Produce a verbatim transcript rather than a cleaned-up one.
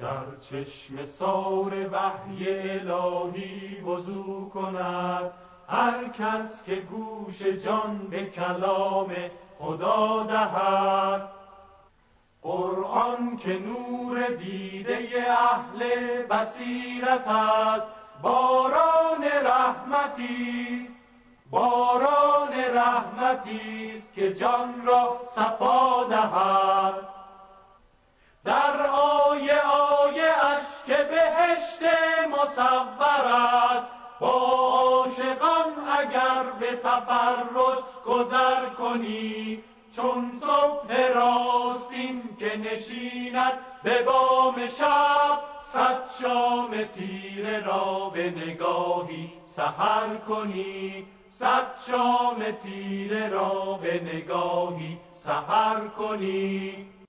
در چشم سار وحی الهی وضو کند هر کس که گوش جان به کلام خدا دهد. قرآن که نور دیده اهل بصیرت است، باران رحمتی است، باران رحمتی است که جان را صفا دهد. در آیه آیه اش که بهشت مصور است، با عاشقان اگر به تفرج گذر کنی، چون صبح راستین که نشیند به بام شب، صد شام تیره را به نگاهی سحر کنی، صد شام تیره را به نگاهی سحر کنی.